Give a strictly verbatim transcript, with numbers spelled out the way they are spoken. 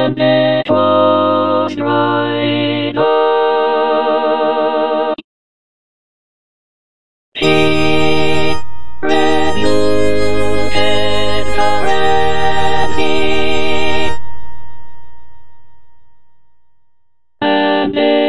and it was dried up. He rebuked the Red Sea, and it